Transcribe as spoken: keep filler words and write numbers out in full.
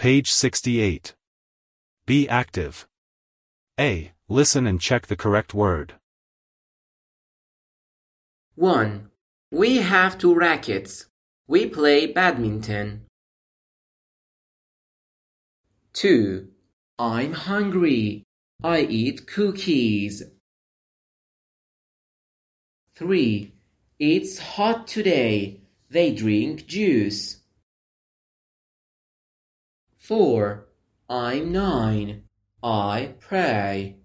Page sixty-eight. Be active. A. Listen and check the correct word. one. We have two rackets. We play badminton. two. I'm hungry. I eat cookies. three. It's hot today. They drink juice. four. I'm nine. I pray.